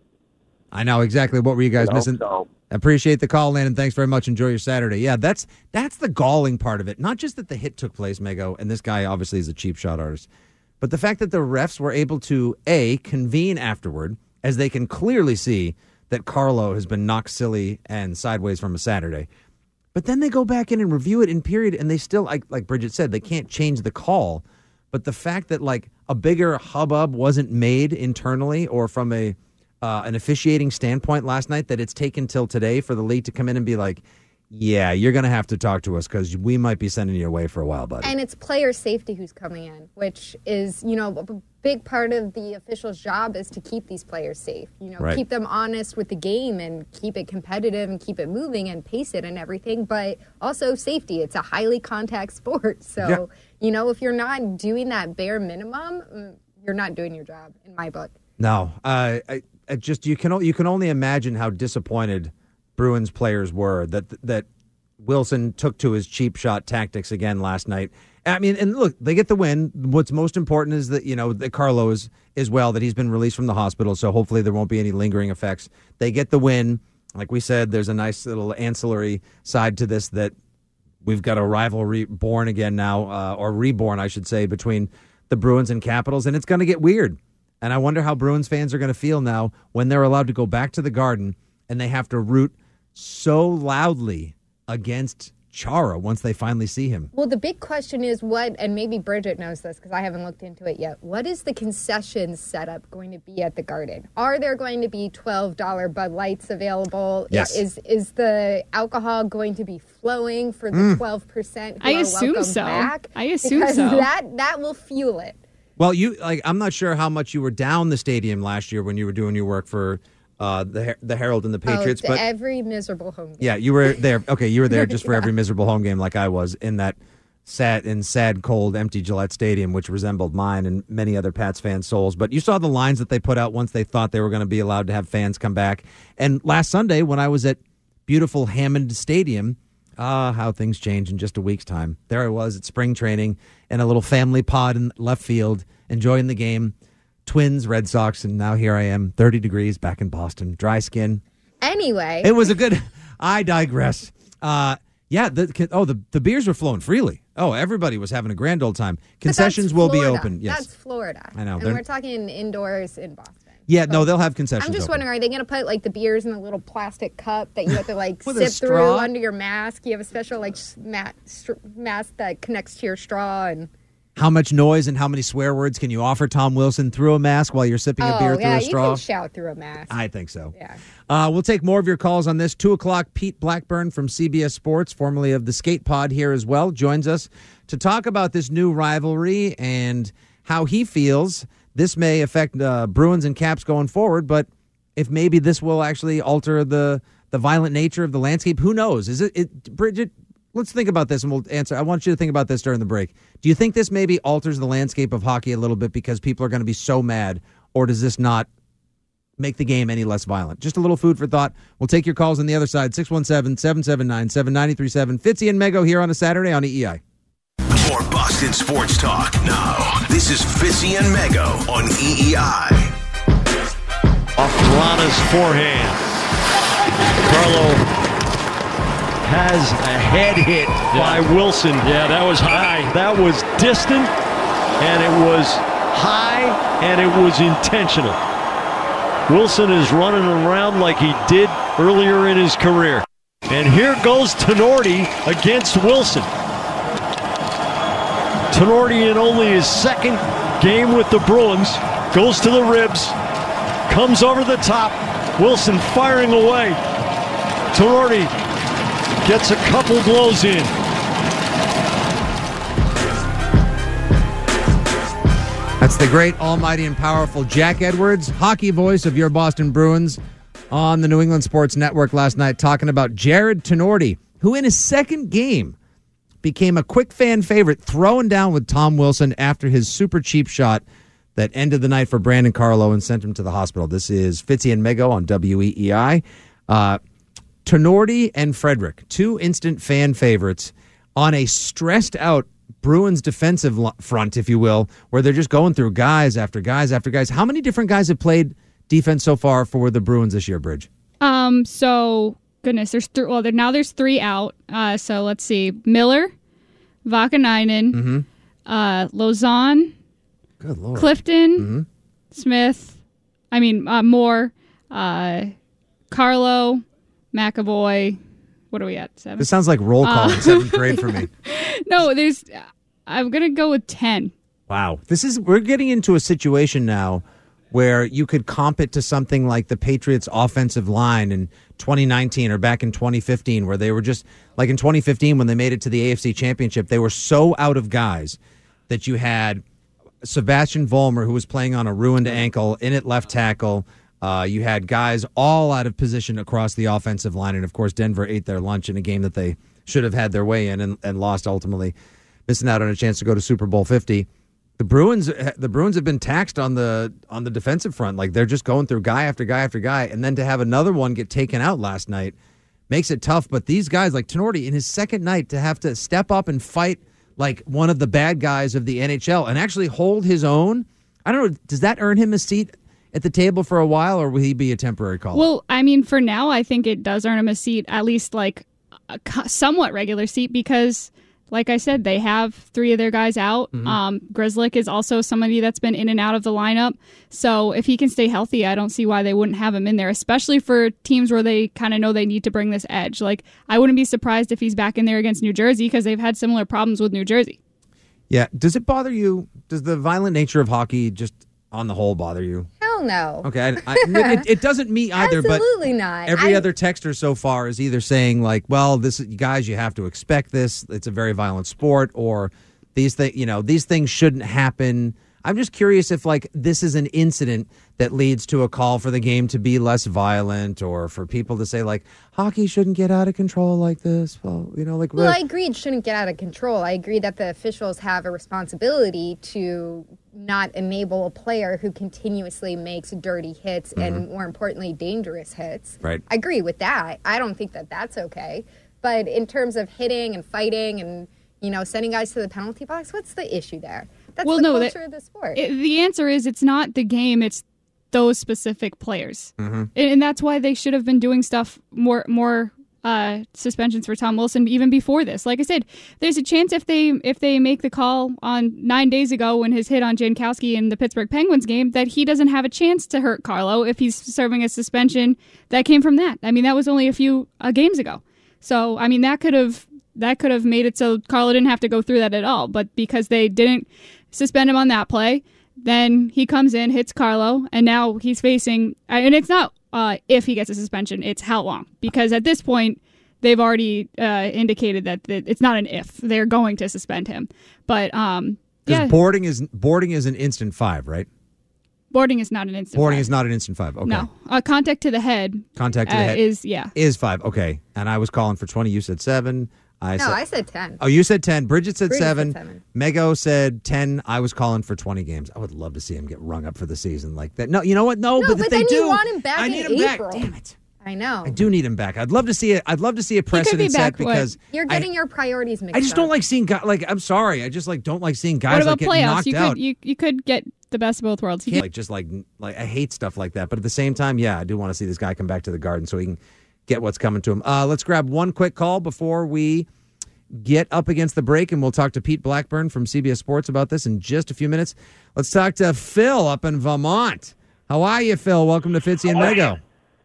I know exactly. What were you guys You know, missing? so- Appreciate the call, Landon. Thanks very much. Enjoy your Saturday. Yeah, that's that's the galling part of it. Not just that the hit took place, Mego, and this guy obviously is a cheap shot artist, but the fact that the refs were able to, A, convene afterward, as they can clearly see that Carlo has been knocked silly and sideways from a Saturday. But then they go back in and review it in period, and they still, like, like Bridget said, they can't change the call. But the fact that, like, a bigger hubbub wasn't made internally or from a uh, an officiating standpoint last night, that it's taken till today for the league to come in and be like, yeah, you're going to have to talk to us because we might be sending you away for a while, buddy. And it's player safety who's coming in, which is, you know, a big part of the official's job is to keep these players safe. You know, Right. keep them honest with the game and keep it competitive and keep it moving and pace it and everything. But also safety. It's a highly contact sport. So, Yeah. you know, if you're not doing that bare minimum, mm, you're not doing your job, in my book. No, uh, I, I just you can o- you can only imagine how disappointed Bruins players were that that Wilson took to his cheap shot tactics again last night. I mean, and look, they get the win. What's most important is that, you know, that Carlo is as well, that he's been released from the hospital, so hopefully there won't be any lingering effects. They get the win. Like we said, there's a nice little ancillary side to this that we've got a rivalry born again now, uh, or reborn, I should say, between the Bruins and Capitals, and it's going to get weird. And I wonder how Bruins fans are going to feel now when they're allowed to go back to the Garden and they have to root so loudly against Chara once they finally see him. Well, the big question is what, and maybe Bridget knows this because I haven't looked into it yet. What is the concession setup going to be at the Garden? Are there going to be twelve dollars Bud Lights available? Yes. Is is the alcohol going to be flowing for the Mm. twelve percent? I assume so. Back? I assume because so. that that will fuel it. Well, you like I'm not sure how much you were down the stadium last year when you were doing your work for uh, the Her- the Herald and the Patriots, oh, but every miserable home game. yeah, you were there. Okay, you were there just for Yeah. every miserable home game, like I was in that sad in sad, cold, empty Gillette Stadium, which resembled mine and many other Pats fans' souls. But you saw the lines that they put out once they thought they were going to be allowed to have fans come back. And last Sunday, when I was at beautiful Hammond Stadium, ah, how things change in just a week's time. There I was at spring training in a little family pod in left field, enjoying the game. Twins, Red Sox, and now here I am, thirty degrees, back in Boston, dry skin. Anyway. It was a good. I digress. Uh, yeah. The oh the the beers were flowing freely. Oh, everybody was having a grand old time. Concessions will be Florida. open. Yes, That's Florida. I know. And They're- we're talking indoors in Boston. yeah. No, they'll have concessions. I'm just open. wondering, are they going to put like the beers in a little plastic cup that you have to like With a sip through straw? under your mask? You have a special like s- mat, str- mask that connects to your straw and. How much noise and how many swear words can you offer Tom Wilson through a mask while you're sipping a Oh beer yeah, through a straw? you can shout through a mask. I think so. Yeah. Uh, we'll take more of your calls on this. Two o'clock, Pete Blackburn from C B S Sports, formerly of the Skate Pod here as well, joins us to talk about this new rivalry and how he feels this may affect uh, Bruins and Caps going forward, but if maybe this will actually alter the the violent nature of the landscape, who knows? Is it, it Bridget, let's think about this and we'll answer. I want you to think about this during the break. Do you think this maybe alters the landscape of hockey a little bit because people are going to be so mad, or does this not make the game any less violent? Just a little food for thought. We'll take your calls on the other side, six one seven, seven seven nine, seven nine three seven. Fitzy and Mego here on a Saturday on E E I. More Boston sports talk now. This is Fitzy and Mego on E E I. Off Rana's forehand. Carlo has a head hit by Wilson. Yeah, that was high. That was distant, and it was high, and it was intentional. Wilson is running around like he did earlier in his career. And here goes Tenorti against Wilson. Tenorti in only his second game with the Bruins. Goes to the ribs. Comes over the top. Wilson firing away. Tenorti gets a couple blows in. That's the great, almighty, and powerful Jack Edwards, hockey voice of your Boston Bruins, on the New England Sports Network last night, talking about Jared Tenorti, who in his second game became a quick fan favorite, throwing down with Tom Wilson after his super cheap shot that ended the night for Brandon Carlo and sent him to the hospital. This is Fitzy and Mego on W E E I. Uh, Tenorti and Frederick, two instant fan favorites on a stressed-out Bruins defensive front, if you will, where they're just going through guys after guys after guys. How many different guys have played defense so far for the Bruins this year, Bridge? Um. So, goodness, there's th- well, there, now there's three out. Uh. So let's see: Miller, Vakanainen, mm-hmm. uh, Lausanne, Good Lord. Clifton, mm-hmm. Smith. I mean uh, Moore, uh, Carlo, McAvoy. What are we at? Seven. This sounds like roll call uh, in seventh grade for me. No, there's. I'm gonna go with ten. Wow, this is we're getting into a situation now where you could comp it to something like the Patriots' offensive line in twenty nineteen or back in twenty fifteen, where they were just like in twenty fifteen when they made it to the A F C Championship, they were so out of guys that you had Sebastian Vollmer, who was playing on a ruined ankle, in at left tackle. Uh, you had guys all out of position across the offensive line, and of course Denver ate their lunch in a game that they should have had their way in and, and lost ultimately, missing out on a chance to go to Super Bowl fifty. The Bruins, the Bruins have been taxed on the on the defensive front. Like they're just going through guy after guy after guy, and then to have another one get taken out last night makes it tough. But these guys, like Tenorti, in his second night, to have to step up and fight like one of the bad guys of the N H L and actually hold his own. I don't know. Does that earn him a seat at the table for a while, or will he be a temporary call? Well, I mean, for now, I think it does earn him a seat, at least like a somewhat regular seat, because, like I said, they have three of their guys out. Mm-hmm. Um, Grzelcyk is also somebody that's been in and out of the lineup. So if he can stay healthy, I don't see why they wouldn't have him in there, especially for teams where they kind of know they need to bring this edge. Like, I wouldn't be surprised if he's back in there against New Jersey, because they've had similar problems with New Jersey. Yeah. Does it bother you? Does the violent nature of hockey just on the whole bother you? Hell no. Okay, I, I, it, it doesn't me either. Absolutely but not. Every I, other texter so far is either saying like, "Well, this guys, you have to expect this. It's a very violent sport," or these things, you know, these things shouldn't happen. I'm just curious if like this is an incident that leads to a call for the game to be less violent, or for people to say like hockey shouldn't get out of control like this. Well, you know, like well, I agree it shouldn't get out of control. I agree that the officials have a responsibility to not enable a player who continuously makes dirty hits mm-hmm. and, more importantly, dangerous hits. Right. I agree with that. I don't think that that's okay. But in terms of hitting and fighting and, you know, sending guys to the penalty box, what's the issue there? That's well, the no, culture that, of the sport. It, the answer is it's not the game, it's those specific players. Mm-hmm. And, and that's why they should have been doing stuff more more uh, suspensions for Tom Wilson even before this. Like I said, there's a chance if they if they make the call on nine days ago when his hit on Jankowski in the Pittsburgh Penguins game that he doesn't have a chance to hurt Carlo if he's serving a suspension that came from that. I mean, that was only a few uh, games ago. So, I mean, that could have that could have made it so Carlo didn't have to go through that at all. But because they didn't suspend him on that play, then he comes in, hits Carlo, and now he's facing, and it's not uh, if he gets a suspension, it's how long. Because at this point, they've already uh, indicated that it's not an if. They're going to suspend him. But, um, yeah. boarding is boarding is an instant five, right? Boarding is not an instant Boarding five. is not an instant five, okay. No. Uh, contact to the head. Contact to uh, the head. Is, yeah. Is five, okay. And I was calling for twenty, you said seven. I no, said, I said ten. Oh, you said ten. Bridget said Bridget seven. said seven. Mego said ten. I was calling for twenty games. I would love to see him get rung up for the season like that. No, you know what? No, No, but, but if then they do, you want him back I in need him April. back. Damn it. I know. I do need him back. I'd love to see it. I'd love to see a precedent set because You're getting I, your priorities mixed I just up. don't like seeing guys. Like, I'm sorry. I just like don't like seeing guys What about like get playoffs? knocked You out. could, you, you could get the best of both worlds. You Can't, could- like just like like I hate stuff like that. But at the same time, yeah, I do want to see this guy come back to the Garden so he can get what's coming to him. Uh, let's grab one quick call before we get up against the break, and we'll talk to Pete Blackburn from C B S Sports about this in just a few minutes. Let's talk to Phil up in Vermont. How are you, Phil? Welcome to Fitzy and Mego.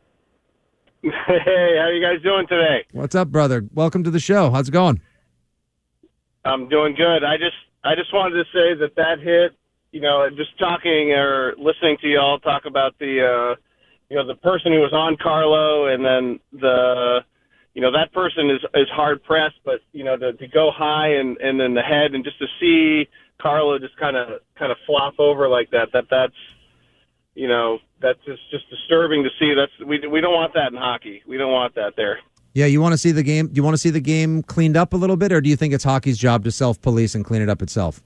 Hey, how you guys doing today? What's up, brother? Welcome to the show. How's it going? I'm doing good. I just I just wanted to say that that hit, you know, just talking or listening to y'all talk about the, uh, you know, the person who was on Carlo and then the, you know, that person is, is hard pressed, but, you know, to, to go high and, and then the head and just to see Carlo just kind of kind of flop over like that, that that's, you know, that's just, just disturbing to see. That's we we don't want that in hockey. We don't want that there. Yeah, you want to see the game? Do you want to see the game cleaned up a little bit, or do you think it's hockey's job to self-police and clean it up itself?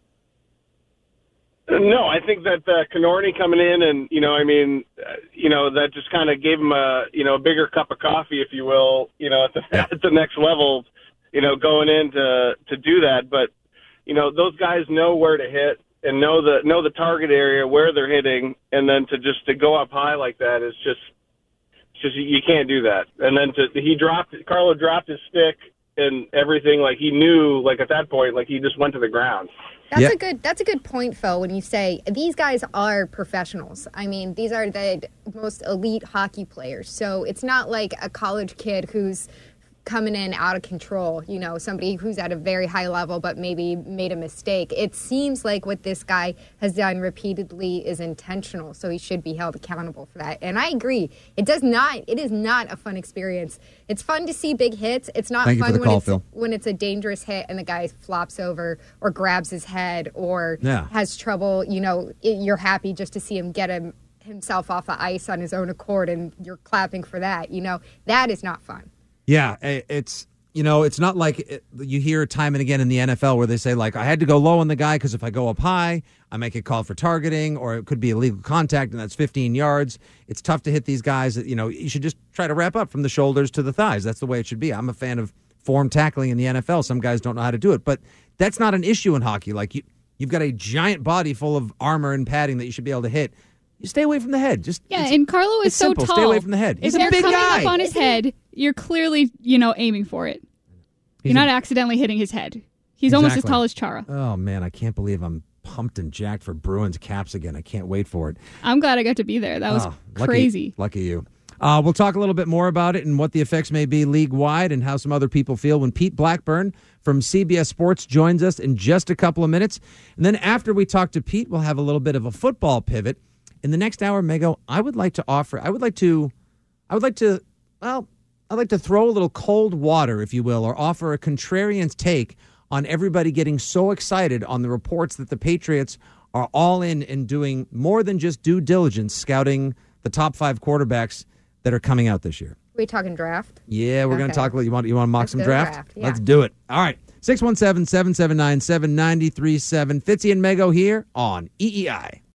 No, I think that uh, Kinorni coming in and, you know, I mean, uh, you know, that just kind of gave him a, you know, a bigger cup of coffee, if you will, you know, at the, yeah. at the next level, you know, going in to, to do that. But, you know, those guys know where to hit and know the, know the target area, where they're hitting, and then to just to go up high like that is just, it's just you can't do that. And then to, he dropped, Carlo dropped his stick and everything, like he knew, like at that point, like he just went to the ground. That's yeah. a good. That's a good point, Phil. When you say these guys are professionals, I mean, these are the most elite hockey players. So it's not like a college kid who's coming in out of control. You know, somebody who's at a very high level but maybe made a mistake. It seems like what this guy has done repeatedly is intentional. So he should be held accountable for that. And I agree. It does not. It is not a fun experience. It's fun to see big hits. It's not Thank fun you for the when call, it's Phil. when it's a dangerous hit and the guy flops over or grabs his head or Yeah. has trouble. You know, it, you're happy just to see him get him himself off the ice on his own accord, and you're clapping for that. You know, that is not fun. Yeah, it's, you know, it's not like it, you hear time and again in the N F L where they say, like, I had to go low on the guy because if I go up high, I might get called for targeting, or it could be illegal contact, and that's fifteen yards. It's tough to hit these guys. You know, you should just try to wrap up from the shoulders to the thighs. That's the way it should be. I'm a fan of form tackling in the N F L. Some guys don't know how to do it, but that's not an issue in hockey. Like, you, you've got a giant body full of armor and padding that you should be able to hit. You stay away from the head. Just yeah, and Carlo is it's so simple. tall. Stay away from the head. He's if a you're big coming guy. up on his head, you're clearly, you know, aiming for it. He's you're not a, accidentally hitting his head. He's exactly. almost as tall as Chara. Oh, man, I can't believe I'm pumped and jacked for Bruins caps again. I can't wait for it. I'm glad I got to be there. That was oh, lucky, crazy. Lucky you. Uh, we'll talk a little bit more about it and what the effects may be league-wide and how some other people feel when Pete Blackburn from C B S Sports joins us in just a couple of minutes. And then after we talk to Pete, we'll have a little bit of a football pivot. In the next hour, Mego, I would like to offer, I would like to, I would like to, well, I'd like to throw a little cold water, if you will, or offer a contrarian take on everybody getting so excited on the reports that the Patriots are all in and doing more than just due diligence, scouting the top five quarterbacks that are coming out this year. Are we talking draft? Yeah, we're okay. going to talk. You want you want to mock Let's some go draft? draft. Yeah. Let's do it. All right. six one seven, seven seven nine, seven nine three seven. Fitzy and Mego here on E E I.